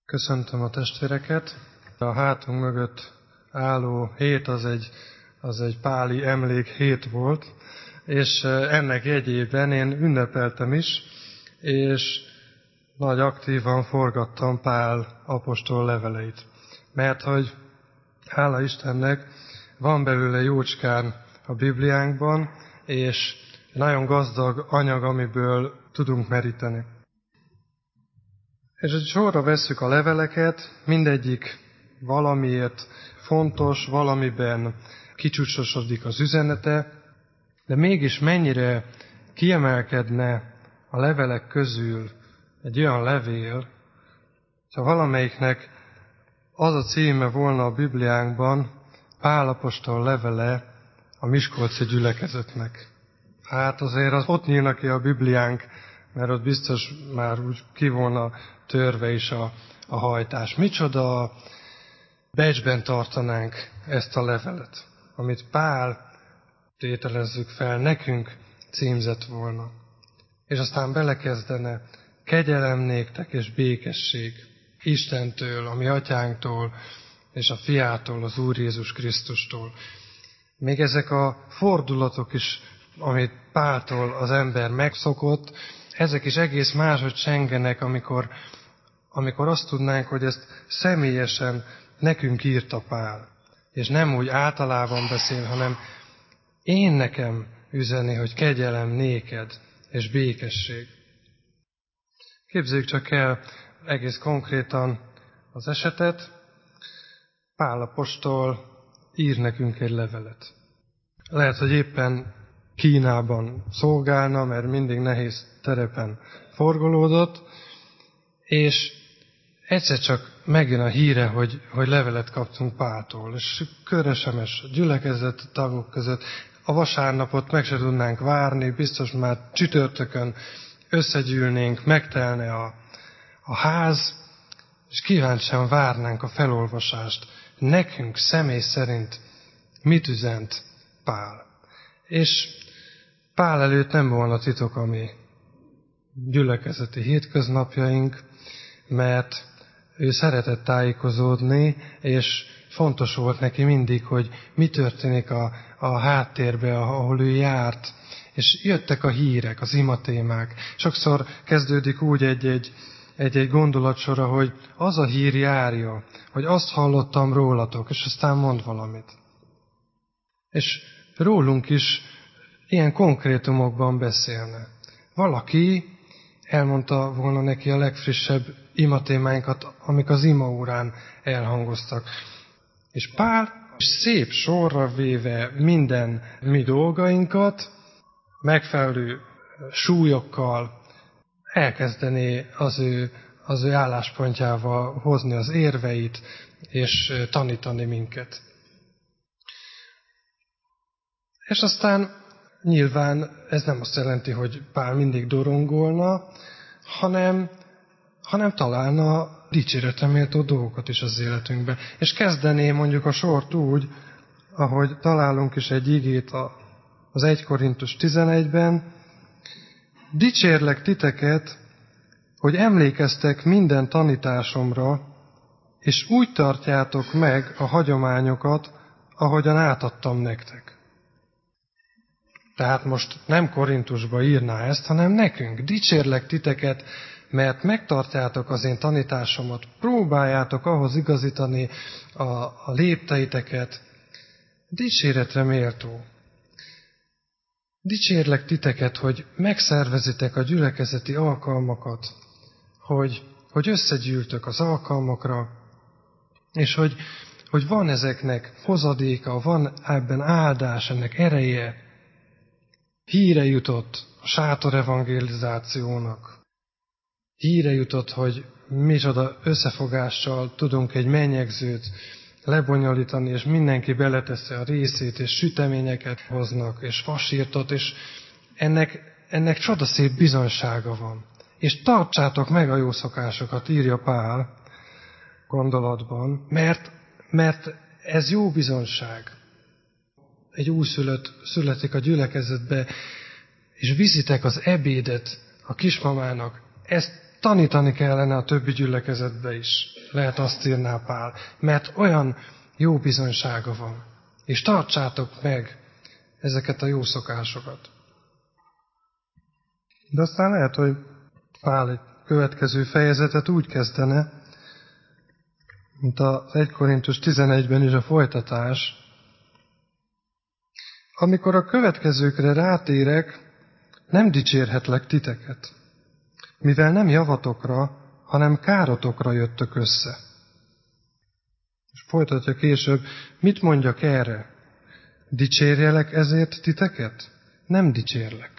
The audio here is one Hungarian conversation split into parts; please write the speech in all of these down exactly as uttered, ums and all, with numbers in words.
Köszöntöm a testvéreket. A hátunk mögött álló hét az egy, az egy páli emlék hét volt, és ennek jegyében én ünnepeltem is, és nagy aktívan forgattam Pál apostol leveleit. Mert hogy hála Istennek van belőle jócskán a Bibliánkban, és nagyon gazdag anyag, amiből tudunk meríteni. És hogy sorra vesszük a leveleket, mindegyik valamiért fontos, valamiben kicsúcsosodik az üzenete, de mégis mennyire kiemelkedne a levelek közül egy olyan levél, ha valamelyiknek az a címe volna a Bibliánkban, Pál apostol levele a miskolci gyülekezetnek. Hát azért az ott nyílna ki a Bibliánk, mert ott biztos már úgy ki volna törve is a, a hajtás. Micsoda becsben tartanánk ezt a levelet, amit Pál, tételezzük fel, nekünk címzett volna. És aztán belekezdene, kegyelem néktek és békesség Istentől, a mi atyánktól, és a fiától, az Úr Jézus Krisztustól. Még ezek a fordulatok is, amit Páltól az ember megszokott, ezek is egész máshogy csengenek, amikor, amikor azt tudnánk, hogy ezt személyesen nekünk írta Pál. És nem úgy általában beszél, hanem én nekem üzeni, hogy kegyelem néked és békesség. Képzeljük csak el egész konkrétan az esetet. Pál apostol ír nekünk egy levelet. Lehet, hogy éppen Kínában szolgálna, mert mindig nehéz terepen forgolódott, és egyszer csak megjön a híre, hogy, hogy levelet kaptunk Páltól, és köresemes gyülekezet tagok között. A vasárnapot meg se tudnánk várni, biztos már csütörtökön összegyűlnénk, megtelne a, a ház, és kíváncsian várnánk a felolvasást. Nekünk személy szerint mit üzent Pál? És Pál előtt nem volna titok a mi gyülekezeti hétköznapjaink, mert ő szeretett tájékozódni, és fontos volt neki mindig, hogy mi történik a, a háttérbe, ahol ő járt. És jöttek a hírek, az imatémák. Sokszor kezdődik úgy egy-egy, egy-egy gondolatsora, hogy az a hír járja, hogy azt hallottam rólatok, és aztán mond valamit. És rólunk is ilyen konkrétumokban beszélne. Valaki elmondta volna neki a legfrissebb imatémáinkat, amik az imaórán elhangoztak. És Pál szép sorra véve minden mi dolgainkat, megfelelő súlyokkal elkezdené az ő, az ő álláspontjával hozni az érveit, és tanítani minket. És aztán nyilván ez nem azt jelenti, hogy Pál mindig dorongolna, hanem, hanem találna dicséretre méltó dolgokat is az életünkbe. És kezdené mondjuk a sort úgy, ahogy találunk is egy igét az egy Korintus tizenegyben, dicsérlek titeket, hogy emlékeztek minden tanításomra, és úgy tartjátok meg a hagyományokat, ahogyan átadtam nektek. Tehát most nem Korintusba írná ezt, hanem nekünk. Dicsérlek titeket, mert megtartjátok az én tanításomat, próbáljátok ahhoz igazítani a, a lépteiteket. Dicséretre méltó. Dicsérlek titeket, hogy megszervezitek a gyülekezeti alkalmakat, hogy, hogy összegyűltök az alkalmakra, és hogy, hogy van ezeknek hozadéka, van ebben áldás, ennek ereje. Híre jutott a sátor evangelizációnak. Híre jutott, hogy micsoda összefogással tudunk egy mennyegzőt lebonyolítani, és mindenki beleteszi a részét, és süteményeket hoznak, és fasírtot, és ennek, ennek csodaszép bizonysága van. És tartsátok meg a jó szokásokat, írja Pál gondolatban, mert, mert ez jó bizonyság. Egy újszülött születik a gyülekezetbe, és viszitek az ebédet a kismamának. Ezt tanítani kellene a többi gyülekezetbe is. lehet azt írná Pál, mert olyan jó bizonysága van. És tartsátok meg ezeket a jó szokásokat. De aztán lehet, hogy Pál egy következő fejezetet úgy kezdene, mint az egy Korintus tizenegyben is a folytatás. Amikor a következőkre rátérek, nem dicsérhetlek titeket, mivel nem javatokra, hanem károtokra jöttök össze. És folytatja később, mit mondjak erre? Dicsérjelek ezért titeket? Nem dicsérlek.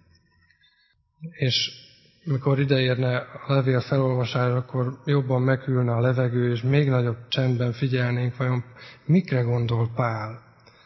És mikor ideérne a levél felolvasása, akkor jobban megülne a levegő, és még nagyobb csendben figyelnénk, vajon mikre gondol Pál.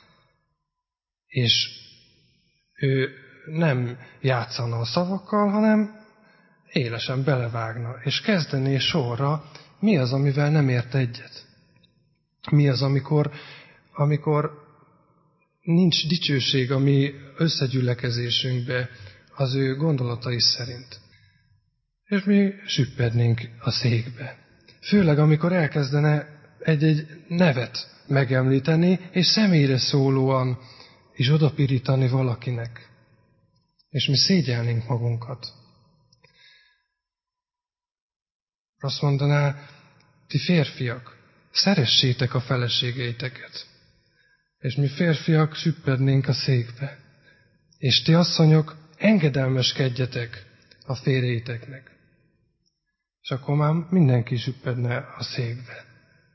És ő nem játszana a szavakkal, hanem élesen belevágna, és kezdené sorra, mi az, amivel nem ért egyet. Mi az, amikor, amikor nincs dicsőség a mi összegyülekezésünkbe az ő gondolatai szerint. És mi süppednénk a székbe. Főleg, amikor elkezdene egy-egy nevet megemlíteni, és személyre szólóan is odapirítani valakinek. És mi szégyelnénk magunkat. Azt mondaná, ti férfiak, szeressétek a feleségeiteket. És mi férfiak süppednénk a székbe. És ti asszonyok, engedelmeskedjetek a férjeiteknek. És akkor már mindenki süppedne a székbe.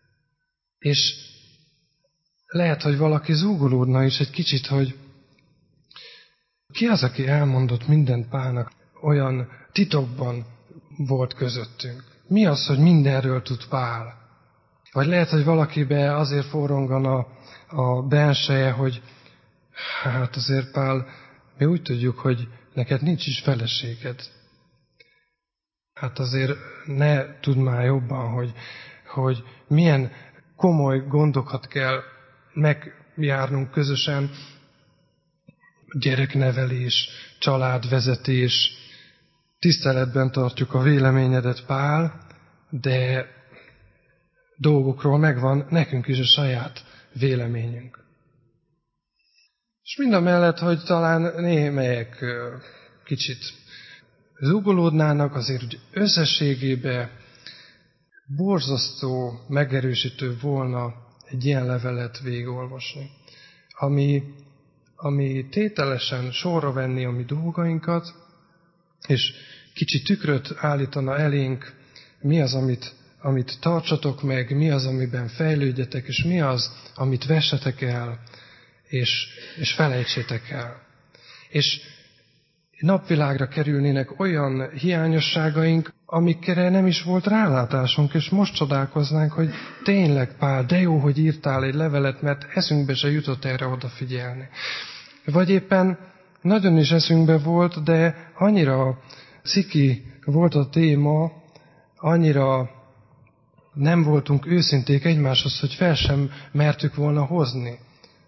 És lehet, hogy valaki zúgolódna is egy kicsit, hogy ki az, aki elmondott mindent Pálnak, olyan titokban volt közöttünk. Mi az, hogy mindenről tud Pál? Vagy lehet, hogy valakibe azért forrongana a belseje, hogy hát azért Pál, mi úgy tudjuk, hogy neked nincs is feleséged. Hát azért ne tudd már jobban, hogy, hogy milyen komoly gondokat kell megjárnunk közösen. Gyereknevelés, családvezetés, tiszteletben tartjuk a véleményedet, Pál, de dolgokról megvan nekünk is a saját véleményünk. És mindamellett, hogy talán némelyek kicsit zúgolódnának, azért úgy összességében borzasztó, megerősítő volna egy ilyen levelet végigolvasni, ami, ami tételesen sorra venni a mi dolgainkat, és kicsi tükröt állítana elénk, mi az, amit, amit tartsatok meg, mi az, amiben fejlődjetek, és mi az, amit vessetek el, és, és felejtsétek el. És napvilágra kerülnének olyan hiányosságaink, amikre nem is volt rálátásunk, és most csodálkoznánk, hogy tényleg, Pál, de jó, hogy írtál egy levelet, mert eszünkbe se jutott erre odafigyelni. Vagy éppen nagyon is eszünkbe volt, de annyira sziki volt a téma, annyira nem voltunk őszinték egymáshoz, hogy fel sem mertük volna hozni.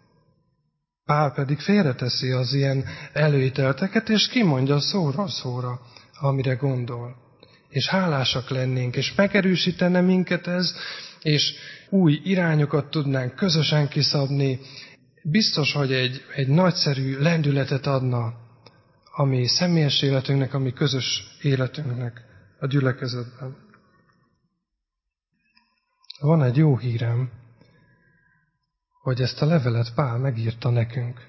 Pál pedig félreteszi az ilyen előítelteket, és kimondja szóra szóra, amire gondol. És hálásak lennénk, és megerősítene minket ez, és új irányokat tudnánk közösen kiszabni. Biztos, hogy egy, egy nagyszerű lendületet adna a mi személyes életünknek, a mi közös életünknek a gyülekezetben. Van egy jó hírem, hogy ezt a levelet Pál megírta nekünk.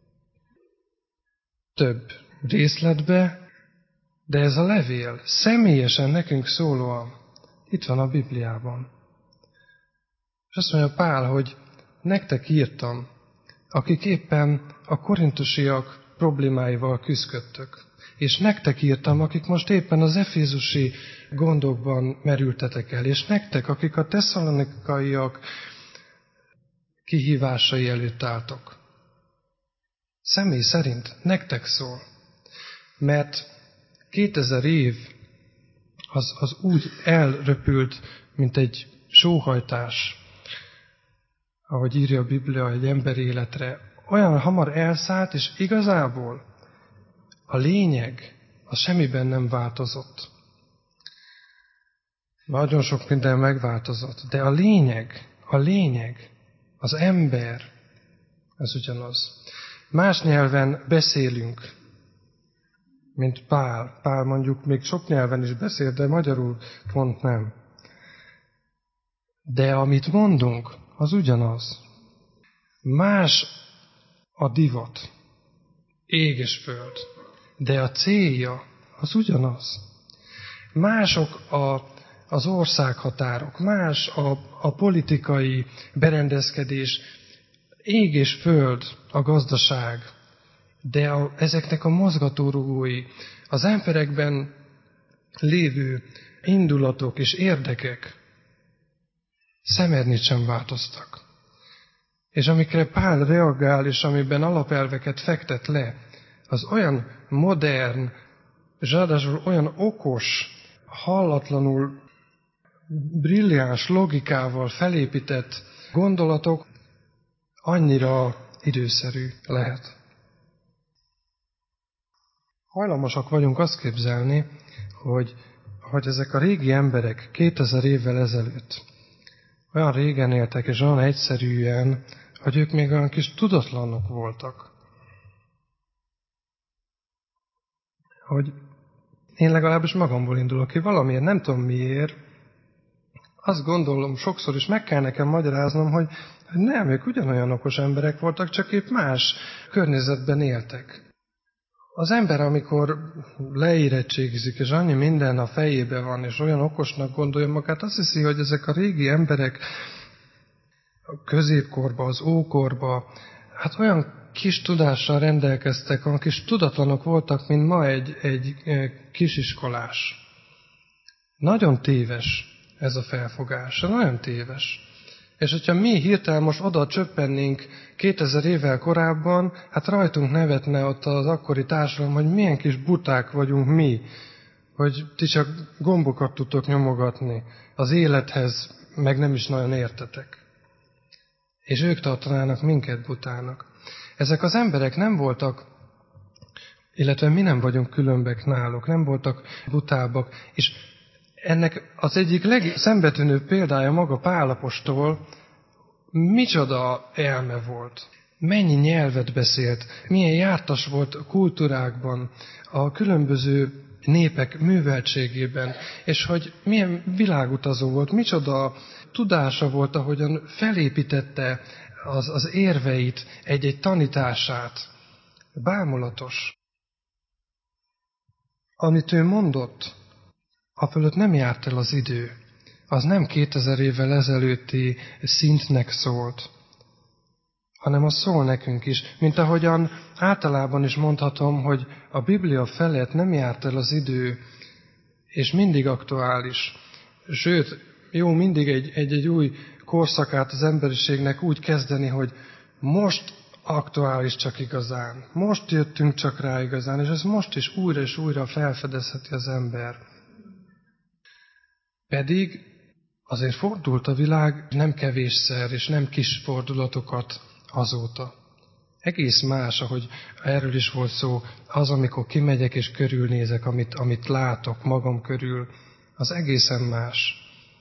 Több részletbe, de ez a levél személyesen nekünk szólóan itt van a Bibliában. És azt mondja Pál, hogy nektek írtam, akik éppen a korintusiak problémáival küzdködtök. És nektek írtam, akik most éppen az efézusi gondokban merültetek el. És nektek, akik a tesszalonikaiak kihívásai előtt álltok. Személy szerint nektek szól. Mert kétezer év az, az úgy elröpült, mint egy sóhajtás, ahogy írja a Biblia egy ember életre, olyan hamar elszállt, és igazából a lényeg az semmiben nem változott. Nagyon sok minden megváltozott, de a lényeg, a lényeg, az ember, ez ugyanaz. Más nyelven beszélünk, mint Pál. Pál mondjuk még sok nyelven is beszél, de magyarul pont nem. De amit mondunk, az ugyanaz. Más a divat, ég és föld, de a célja az ugyanaz. Mások a, az országhatárok, más a, a politikai berendezkedés, ég és föld a gazdaság, de a, ezeknek a mozgatórugói, az emberekben lévő indulatok és érdekek szemednit sem változtak. És amikre Pál reagál, és amiben alapelveket fektet le, az olyan modern, és ráadásul olyan okos, hallatlanul brilliáns logikával felépített gondolatok, annyira időszerű lehet. Hajlamosak vagyunk azt képzelni, hogy, hogy ezek a régi emberek kétezer évvel ezelőtt olyan régen éltek, és olyan egyszerűen, hogy ők még olyan kis tudatlanok voltak. Hogy én legalábbis magamból indulok ki, valamiért, nem tudom miért, azt gondolom sokszor is meg kell nekem magyaráznom, hogy nem, ők ugyanolyan okos emberek voltak, csak épp más környezetben éltek. Az ember, amikor leérettségizik, és annyi minden a fejébe van, és olyan okosnak gondolja magát, azt hiszi, hogy ezek a régi emberek a középkorba, az ókorba, hát olyan kis tudással rendelkeztek, olyan kis tudatlanok voltak, mint ma egy, egy kisiskolás. Nagyon téves ez a felfogás, nagyon téves. És hogyha mi hirtelen most oda csöppennénk kétezer évvel korábban, hát rajtunk nevetne ott az akkori társadalom, hogy milyen kis buták vagyunk mi, hogy ti csak gombokat tudtok nyomogatni, az élethez meg nem is nagyon értetek. És ők tartanának minket butának. Ezek az emberek nem voltak, illetve mi nem vagyunk különbek náluk, nem voltak butábbak, és ennek az egyik legszembetűnőbb példája maga Pál apostol, micsoda elme volt, mennyi nyelvet beszélt, milyen jártas volt a kultúrákban, a különböző népek műveltségében, és hogy milyen világutazó volt, micsoda tudása volt, ahogyan felépítette az, az érveit, egy-egy tanítását. Bámulatos. Amit ő mondott, a fölött nem járt el az idő. Az nem kétezer évvel ezelőtti szintnek szólt, hanem az szól nekünk is. Mint ahogyan általában is mondhatom, hogy a Biblia felett nem járt el az idő, és mindig aktuális. Sőt, jó mindig egy, egy, egy új korszakát az emberiségnek úgy kezdeni, hogy most aktuális csak igazán. Most jöttünk csak rá igazán, és ez most is újra és újra felfedezheti az ember. Pedig azért fordult a világ nem kevésszer, és nem kis fordulatokat azóta. Egész más, ahogy erről is volt szó, az, amikor kimegyek és körülnézek, amit, amit látok magam körül, az egészen más.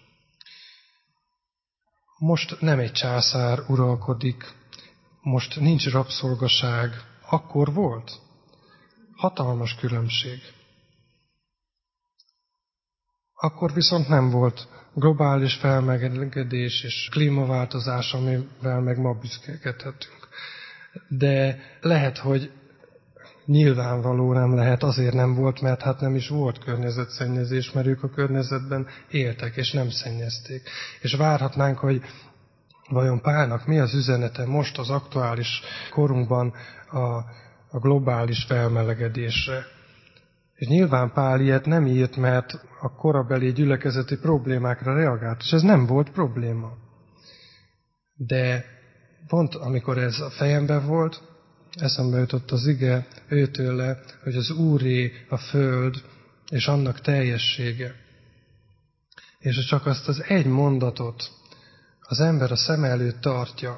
Most nem egy császár uralkodik, most nincs rabszolgaság, akkor volt. Hatalmas különbség. Akkor viszont nem volt globális felmelegedés és klímaváltozás, amivel meg ma büszkélkedhetünk. De lehet, hogy nyilvánvaló nem lehet, azért nem volt, mert hát nem is volt környezetszennyezés, mert ők a környezetben éltek és nem szennyezték. És várhatnánk, hogy vajon Pálnak mi az üzenete most az aktuális korunkban a, a globális felmelegedésre. És nyilván Pál ilyet nem írt, mert a korabeli gyülekezeti problémákra reagált, és ez nem volt probléma. De pont amikor ez a fejemben volt, eszembe jutott az ige őtőle, hogy az Úré a föld, és annak teljessége. És ha csak azt az egy mondatot az ember a szem előtt tartja,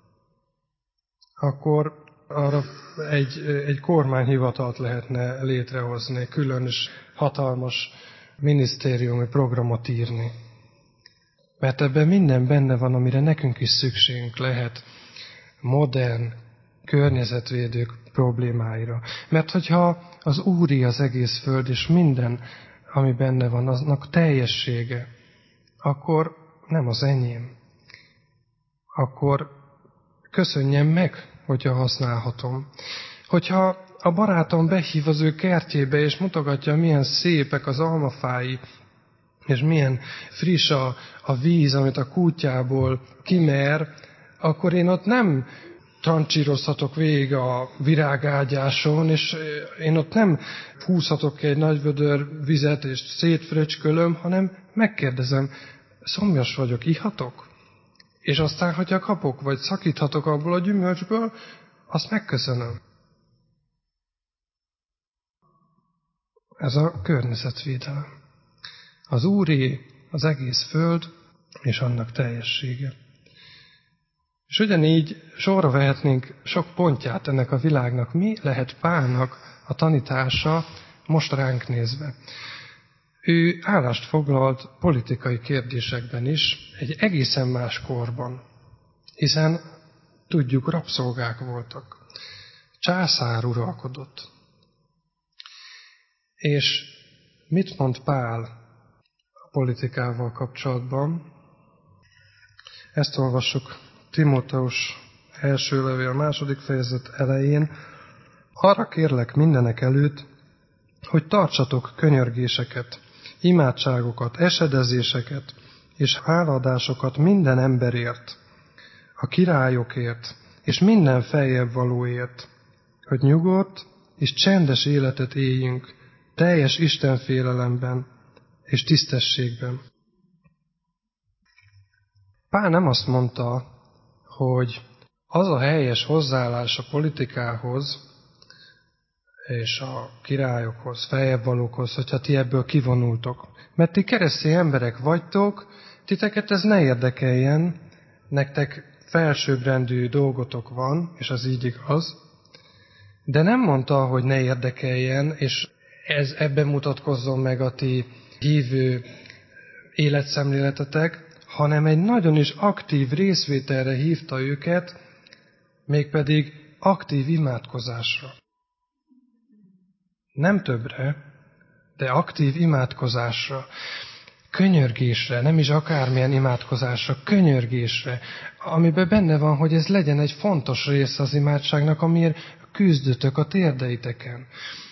akkor arra egy, egy kormányhivatalt lehetne létrehozni, külön és hatalmas minisztériumi programot írni. Mert ebben minden benne van, amire nekünk is szükségünk lehet modern, környezetvédők problémáira. Mert hogyha az Úri az egész föld, és minden, ami benne van, aznak teljessége, akkor nem az enyém. Akkor köszönjem meg, hogyha használhatom. Hogyha a barátom behív az ő kertjébe, és mutogatja, milyen szépek az almafái, és milyen friss a, a víz, amit a kútjából kimer, akkor én ott nem trancsírozhatok végig a virágágyáson, és én ott nem húzhatok egy nagy vödör vizet, és szétfröcskölöm, hanem megkérdezem, szomjas vagyok, ihatok? És aztán, hogyha kapok, vagy szakíthatok abból a gyümölcsből, azt megköszönöm. Ez a környezetvédelem. Az Úré az egész föld, és annak teljessége. És ugyanígy sorra vehetnénk sok pontját ennek a világnak. Mi lehet Pálnak a tanítása most ránk nézve? Ő állást foglalt politikai kérdésekben is, egy egészen más korban, hiszen tudjuk, rabszolgák voltak. Császár uralkodott. És mit mond Pál a politikával kapcsolatban? Ezt olvassuk Timóteus első levél második fejezet elején. Arra kérlek mindenek előtt, hogy tartsatok könyörgéseket, imádságokat, esedezéseket és hálaadásokat minden emberért, a királyokért és minden feljebb valóért, hogy nyugodt és csendes életet éljünk, teljes istenfélelemben és tisztességben. Pál nem azt mondta, hogy az a helyes hozzáállás a politikához és a királyokhoz, feljebb valókhoz, hogyha ti ebből kivonultok. Mert ti keresztény emberek vagytok, titeket ez ne érdekeljen, nektek felsőbbrendű dolgotok van, és az így igaz, de nem mondta, hogy ne érdekeljen, és ez ebben mutatkozzon meg a ti hívő életszemléletetek, hanem egy nagyon is aktív részvételre hívta őket, mégpedig aktív imádkozásra. Nem többre, de aktív imádkozásra, könyörgésre, nem is akármilyen imádkozásra, könyörgésre, amiben benne van, hogy ez legyen egy fontos része az imádságnak, amiért küzdötök a térdeiteken.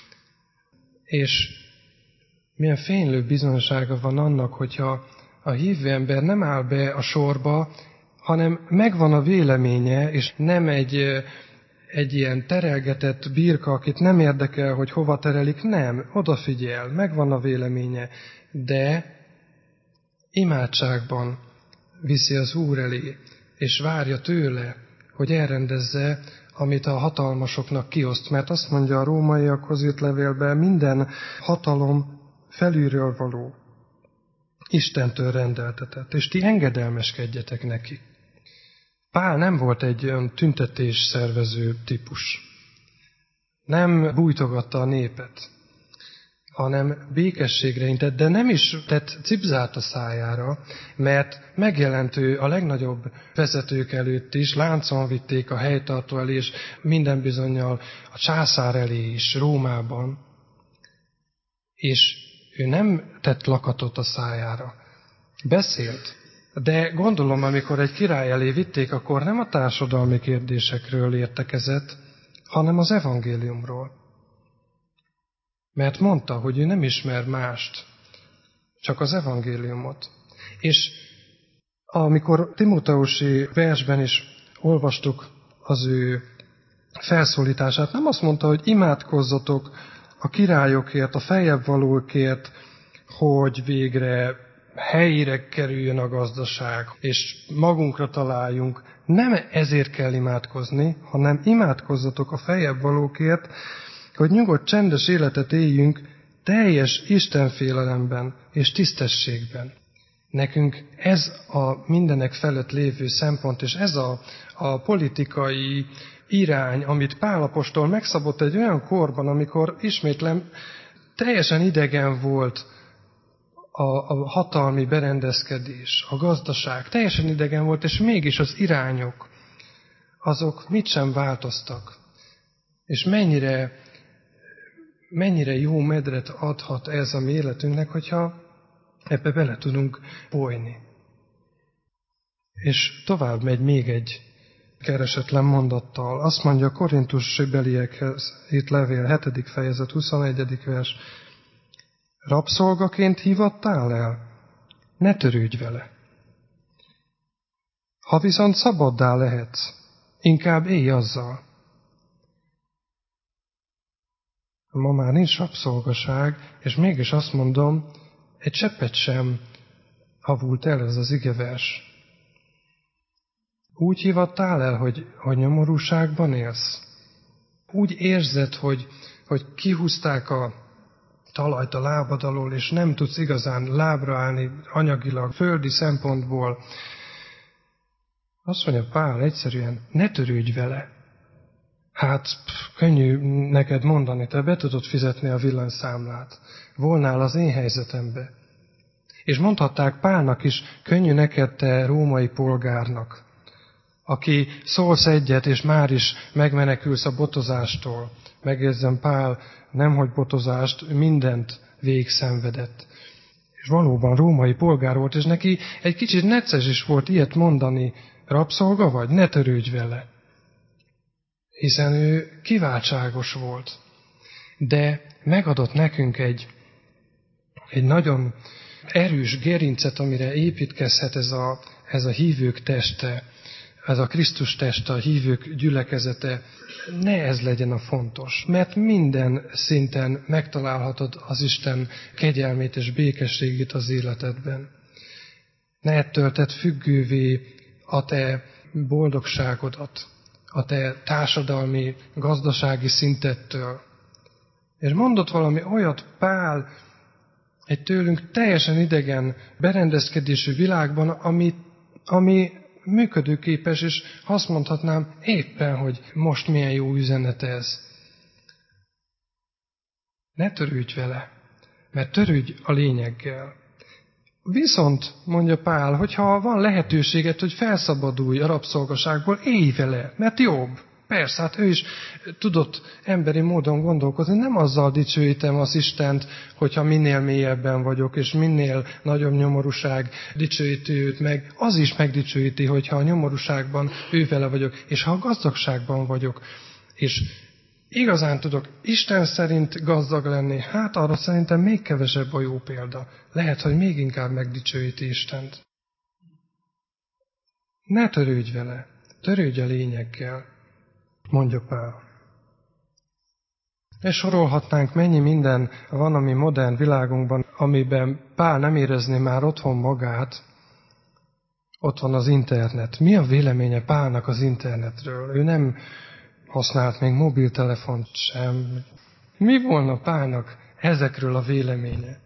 És milyen fénylő bizonysága van annak, hogyha a hívő ember nem áll be a sorba, hanem megvan a véleménye, és nem egy, egy ilyen terelgetett birka, akit nem érdekel, hogy hova terelik, nem, odafigyel, megvan a véleménye, de imádságban viszi az Úr elé, és várja tőle, hogy elrendezze, amit a hatalmasoknak kioszt. Mert azt mondja a rómaiakhoz írt levélben, minden hatalom felülről való, Istentől rendeltetett, és ti engedelmeskedjetek neki. Pál nem volt egy olyan tüntetésszervező típus. Nem bújtogatta a népet, hanem békességre intett, de nem is tett cipzát a szájára, mert megjelentő a legnagyobb vezetők előtt is, láncon vitték a helytartó elé, és minden bizonnyal a császár elé is, Rómában. És ő nem tett lakatot a szájára. Beszélt, de gondolom, amikor egy király elé vitték, akkor nem a társadalmi kérdésekről értekezett, hanem az evangéliumról. Mert mondta, hogy ő nem ismer mást, csak az evangéliumot. És amikor Timóteusi versben is olvastuk az ő felszólítását, nem azt mondta, hogy imádkozzatok a királyokért, a feljebb valókért, hogy végre helyére kerüljön a gazdaság, és magunkra találjunk. Nem ezért kell imádkozni, hanem imádkozzatok a feljebb valókért, hogy nyugodt, csendes életet éljünk teljes istenfélelemben és tisztességben. Nekünk ez a mindenek felett lévő szempont, és ez a, a politikai irány, amit Pál apostol megszabott egy olyan korban, amikor ismétlem teljesen idegen volt a, a hatalmi berendezkedés, a gazdaság teljesen idegen volt, és mégis az irányok, azok mit sem változtak. És mennyire, mennyire jó medret adhat ez a mi életünknek, hogyha ebbe bele tudunk folyni. És tovább megy még egy keresetlen mondattal. Azt mondja a Korintusi beliekhez, itt levél, hetedik fejezet, huszonegyedik vers. Rabszolgaként hívattál el? Ne törődj vele. Ha viszont szabaddá lehetsz, inkább élj azzal. Ma már nincs rabszolgaság, és mégis azt mondom, egy cseppet sem havult el ez az igevers. Úgy hívattál el, hogy, hogy nyomorúságban élsz? Úgy érzed, hogy, hogy kihúzták a talajt a lábad alól, és nem tudsz igazán lábra állni anyagilag, földi szempontból. Azt mondja Pál egyszerűen, ne törődj vele. Hát, pff, könnyű neked mondani, te be tudod fizetni a villanyszámlát. Volnál az én helyzetembe. És mondhatták Pálnak is, könnyű neked, te római polgárnak, aki szólsz egyet, és már is megmenekülsz a botozástól. Megjegyzem, Pál nemhogy botozást, mindent végigszenvedett. És valóban római polgár volt, és neki egy kicsit necces is volt ilyet mondani, rabszolga vagy? Ne törődj vele. Hiszen ő kiváltságos volt. De megadott nekünk egy, egy nagyon erős gerincet, amire építkezhet ez a, ez a hívők teste, ez a Krisztus teste, a hívők gyülekezete. Ne ez legyen a fontos, mert minden szinten megtalálhatod az Isten kegyelmét és békességét az életedben. Ne ettől tedd függővé a te boldogságodat, a te társadalmi, gazdasági szintettől. És mondott valami olyat Pál egy tőlünk teljesen idegen berendezkedésű világban, ami, ami működőképes, és azt mondhatnám éppen, hogy most milyen jó üzenet ez. Ne törődj vele, mert törődj a lényeggel. Viszont, mondja Pál, hogyha van lehetőséget, hogy felszabadulj a rabszolgaságból, élj vele, mert jobb. Persze, hát ő is tudott emberi módon gondolkozni. Nem azzal dicsőítem az Istent, hogyha minél mélyebben vagyok, és minél nagyobb nyomorúság dicsőíti őt meg. Az is megdicsőíti, hogyha a nyomorúságban ő vele vagyok, és ha a gazdagságban vagyok, és igazán tudok Isten szerint gazdag lenni, hát arra szerintem még kevesebb a jó példa. Lehet, hogy még inkább megdicsőíti Istent. Ne törődj vele, törődj a lényeggel, mondja Pál. És sorolhatnánk, mennyi minden van a mi modern világunkban, amiben Pál nem érezné már otthon magát. Ott van az internet. Mi a véleménye Pálnak az internetről? Ő nem használt még mobiltelefont sem. Mi volna Pálnak ezekről a véleménye?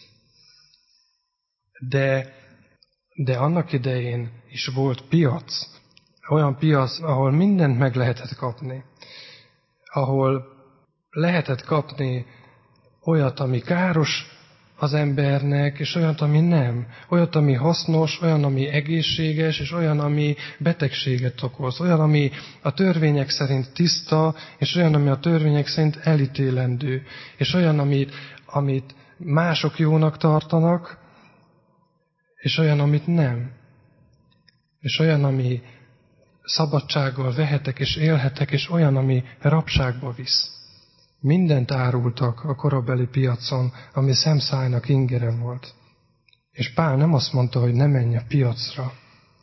De, de annak idején is volt piac. Olyan piac, ahol mindent meg lehetett kapni. Ahol lehetett kapni olyat, ami káros az embernek, és olyat, ami nem. Olyat, ami hasznos, olyan, ami egészséges, és olyan, ami betegséget okoz. Olyan, ami a törvények szerint tiszta, és olyan, ami a törvények szerint elítélendő. És olyan, amit, amit mások jónak tartanak, és olyan, amit nem. És olyan, ami szabadsággal vehetek és élhetek, és olyan, ami rabságba visz. Mindent árultak a korabeli piacon, ami szemszájnak ingere volt. És Pál nem azt mondta, hogy ne menj a piacra.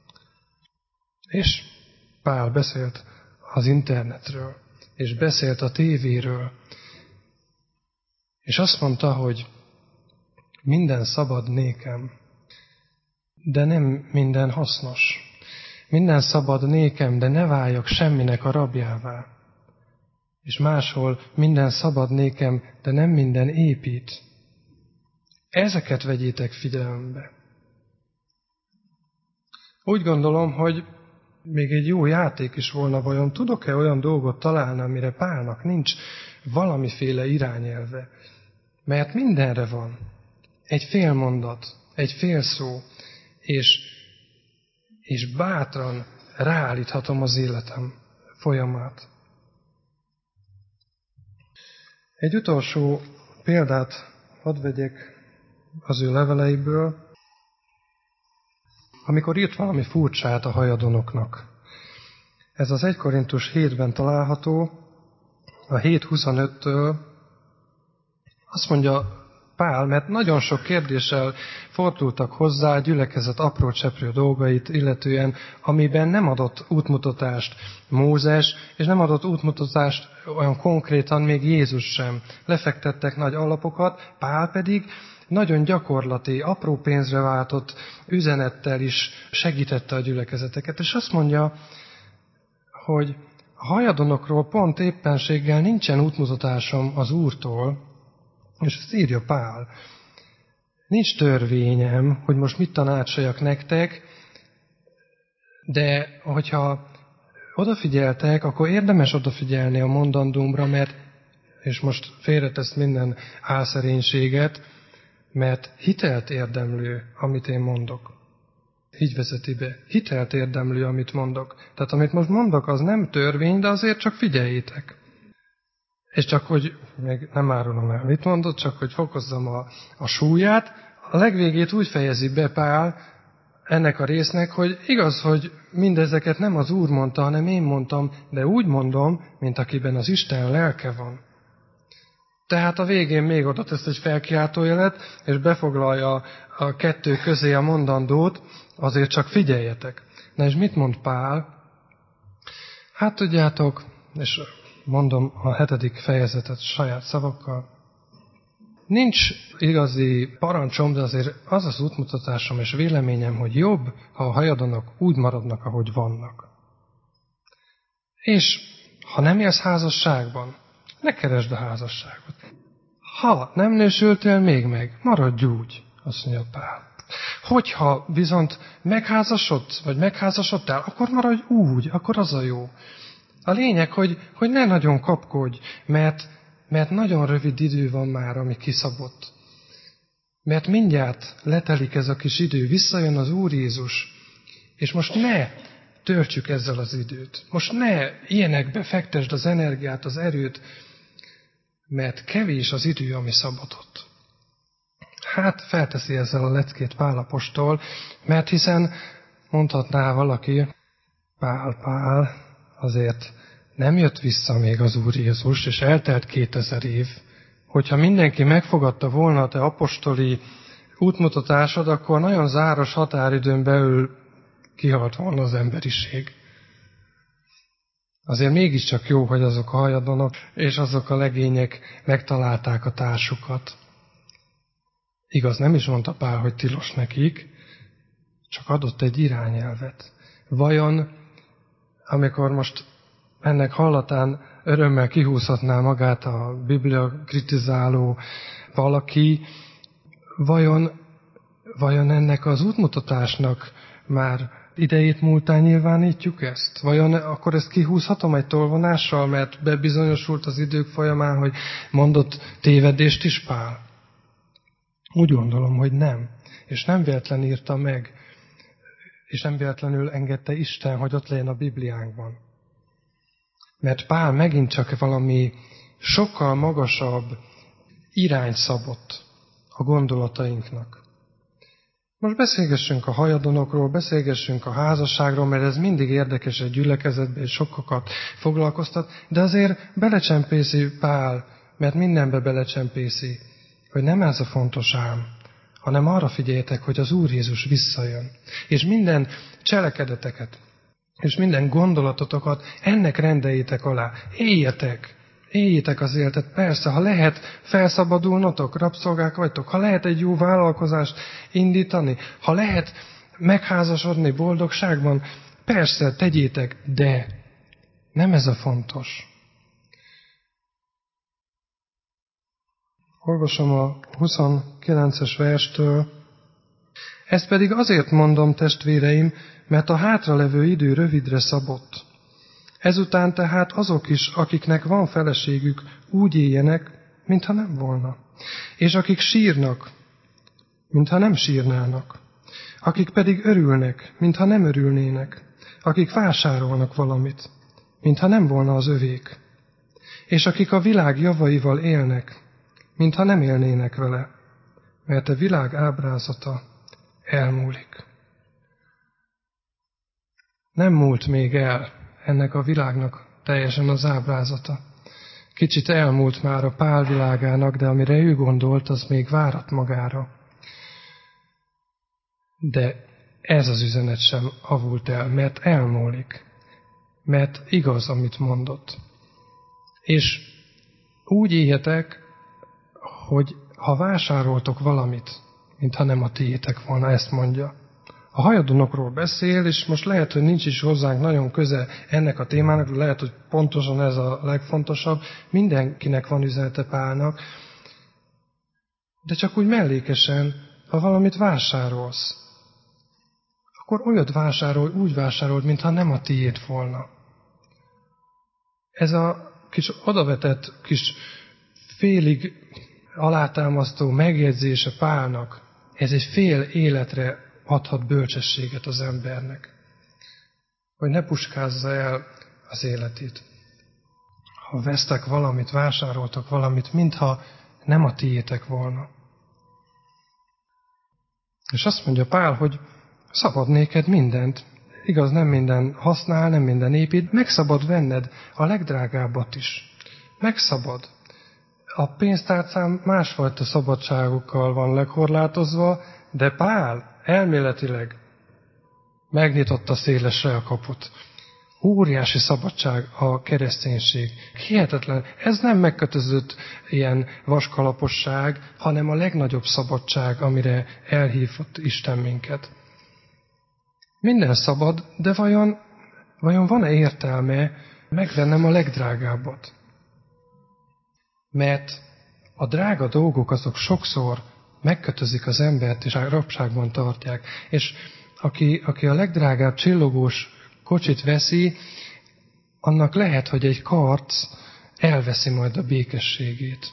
És Pál beszélt az internetről, és beszélt a tévéről, és azt mondta, hogy minden szabad nékem, de nem minden hasznos. Minden szabad nékem, de ne váljak semminek a rabjává. És máshol minden szabad nékem, de nem minden épít. Ezeket vegyétek figyelembe. Úgy gondolom, hogy még egy jó játék is volna, vajon tudok-e olyan dolgot találni, amire Pálnak nincs valamiféle irányelve? Mert mindenre van. egy fél mondat, egy fél szó, és, és bátran ráállíthatom az életem folyamát. Egy utolsó példát hadd vegyek az ő leveleiből, amikor írt valami furcsát a hajadonoknak. Ez az egy Korintus hétben található, a hét huszonöttől azt mondja Pál, mert nagyon sok kérdéssel fordultak hozzá a gyülekezet apró cseprő dolgait, illetően amiben nem adott útmutatást Mózes, és nem adott útmutatást olyan konkrétan még Jézus sem. Lefektettek nagy alapokat, Pál pedig nagyon gyakorlati, apró pénzre váltott üzenettel is segítette a gyülekezeteket. És azt mondja, hogy a hajadonokról pont éppenséggel nincsen útmutatásom az Úrtól, és ezt írja Pál. Nincs törvényem, hogy most mit tanácsoljak nektek, de hogyha odafigyeltek, akkor érdemes odafigyelni a mondandómra, mert, és most félretesz minden álszerénységet, mert hitelt érdemlő, amit én mondok. Így vezeti be. Hitelt érdemlő, amit mondok. Tehát amit most mondok, az nem törvény, de azért csak figyeljétek. És csak, hogy még nem árulom el, mit mondott, csak, hogy fokozzam a, a súlyát. A legvégét úgy fejezi be Pál ennek a résznek, hogy igaz, hogy mindezeket nem az Úr mondta, hanem én mondtam, de úgy mondom, mint akiben az Isten lelke van. Tehát a végén még oda tesz egy felkiáltójelet, és befoglalja a kettő közé a mondandót, azért csak figyeljetek. Na és mit mond Pál? Hát tudjátok, és mondom a hetedik fejezetet saját szavakkal. Nincs igazi parancsom, de azért az az útmutatásom és véleményem, hogy jobb, ha a hajadonok úgy maradnak, ahogy vannak. És ha nem élsz házasságban, ne keresd a házasságot. Ha nem nősültél még meg, maradj úgy, azt mondja Pál. Hogyha viszont megházasodsz, vagy megházasodtál, akkor maradj úgy, akkor az a jó. A lényeg, hogy, hogy ne nagyon kapkodj, mert, mert nagyon rövid idő van már, ami kiszabott. Mert mindjárt letelik ez a kis idő, visszajön az Úr Jézus, és most ne töltsük ezzel az időt. Most ne ilyenekbe fektesd az energiát, az erőt, mert kevés az idő, ami szabadott. Hát felteszi ezzel a leckét Pál apostol, mert hiszen mondhatná valaki, Pál, Pál, azért nem jött vissza még az Úr Jézus, és eltelt kétezer év. Hogyha mindenki megfogadta volna a te apostoli útmutatásod, akkor nagyon záros határidőn belül kihalt volna az emberiség. Azért mégiscsak jó, hogy azok a hajadonok és azok a legények megtalálták a társukat. Igaz, nem is mondta Pál, hogy tilos nekik, csak adott egy irányelvet. Vajon, amikor most ennek hallatán örömmel kihúzhatná magát a Biblia kritizáló valaki, vajon, vajon ennek az útmutatásnak már idejét múltán nyilvánítjuk ezt? Vajon akkor ezt kihúzhatom egy tolvonással, mert bebizonyosult az idők folyamán, hogy mondott tévedést is Pál? Úgy gondolom, hogy nem. És nem véletlen írta meg, és nem véletlenül engedte Isten, hogy ott legyen a Bibliánkban. Mert Pál megint csak valami sokkal magasabb irányt szabott a gondolatainknak. Most beszélgessünk a hajadonokról, beszélgessünk a házasságról, mert ez mindig érdekes egy gyülekezetben, és sokakat foglalkoztat, de azért belecsempészi Pál, mert mindenbe belecsempészi, hogy nem ez a fontos ám, hanem arra figyeljetek, hogy az Úr Jézus visszajön. És minden cselekedeteket, és minden gondolatotokat ennek rendeljétek alá. Éljetek! Éljétek az életet. Persze, ha lehet felszabadulnotok, rabszolgák vagytok, ha lehet egy jó vállalkozást indítani, ha lehet megházasodni boldogságban, persze, tegyétek, de nem ez a fontos. Olvasom a huszonkilences verstől. Ezt pedig azért mondom, testvéreim, mert a hátralevő idő rövidre szabott. Ezután tehát azok is, akiknek van feleségük, úgy éljenek, mintha nem volna. És akik sírnak, mintha nem sírnának, akik pedig örülnek, mintha nem örülnének, akik vásárolnak valamit, mintha nem volna az övék, és akik a világ javaival élnek, mintha nem élnének vele, mert a világ ábrázata elmúlik. Nem múlt még el ennek a világnak teljesen az ábrázata. Kicsit elmúlt már a Pál világának, de amire ő gondolt, az még várat magára. De ez az üzenet sem avult el, mert elmúlik. Mert igaz, amit mondott. És úgy éljetek, hogy ha vásároltok valamit, mintha nem a tiétek volna, ezt mondja. A hajadonokról beszél, és most lehet, hogy nincs is hozzánk nagyon köze ennek a témának, de lehet, hogy pontosan ez a legfontosabb. Mindenkinek van üzenete Pálnak, de csak úgy mellékesen, ha valamit vásárolsz, akkor olyat vásárolj, úgy vásárold, mintha nem a tiéd volna. Ez a kis odavetett, kis félig alátámasztó megjegyzése Pálnak, ez egy fél életre adhat bölcsességet az embernek, hogy ne puskázza el az életét. Ha vesztek valamit, vásároltak valamit, mintha nem a tiétek volna. És azt mondja Pál, hogy szabad néked mindent. Igaz, nem minden használ, nem minden épít, meg szabad venned a legdrágábbat is. Megszabad. A pénztárcám másfajta szabadságokkal van lekorlátozva, de Pál elméletileg megnyitotta szélesre a kaput. Óriási szabadság a kereszténység. Hihetetlen. Ez nem megkötözött ilyen vaskalaposság, hanem a legnagyobb szabadság, amire elhívott Isten minket. Minden szabad, de vajon, vajon van-e értelme megvennem a legdrágábbat? Mert a drága dolgok azok sokszor megkötözik az embert, és a rabságban tartják. És aki, aki a legdrágább csillogós kocsit veszi, annak lehet, hogy egy karc elveszi majd a békességét.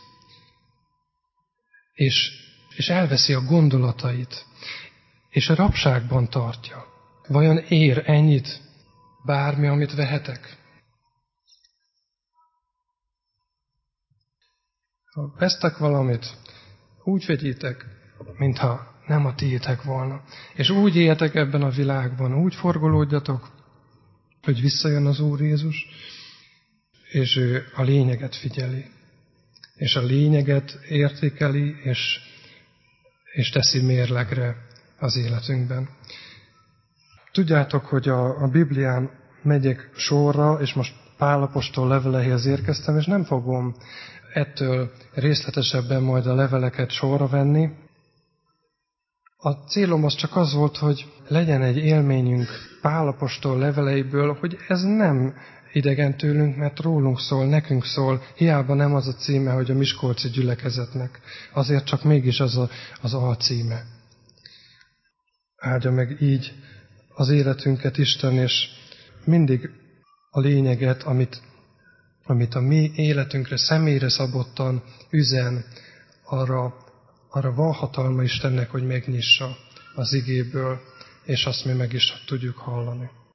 És, és elveszi a gondolatait. És a rabságban tartja. Vajon ér ennyit bármi, amit vehetek? Ha vesztek valamit, úgy vegyétek, mintha nem a tiétek volna. És úgy éljetek ebben a világban, úgy forgolódjatok, hogy visszajön az Úr Jézus, és ő a lényeget figyeli. És a lényeget értékeli, és, és teszi mérlegre az életünkben. Tudjátok, hogy a, a Biblián megyek sorra, és most Pál apostol leveleihez érkeztem, és nem fogom ettől részletesebben majd a leveleket sorra venni. A célom az csak az volt, hogy legyen egy élményünk Pál apostol leveleiből, hogy ez nem idegen tőlünk, mert rólunk szól, nekünk szól, hiába nem az a címe, hogy a miskolci gyülekezetnek. Azért csak mégis az a, az alcíme. Áldja meg így az életünket Isten, és mindig a lényeget, amit, amit a mi életünkre személyre szabottan üzen, arra, arra van hatalma Istennek, hogy megnyissa az igéből, és azt mi meg is tudjuk hallani.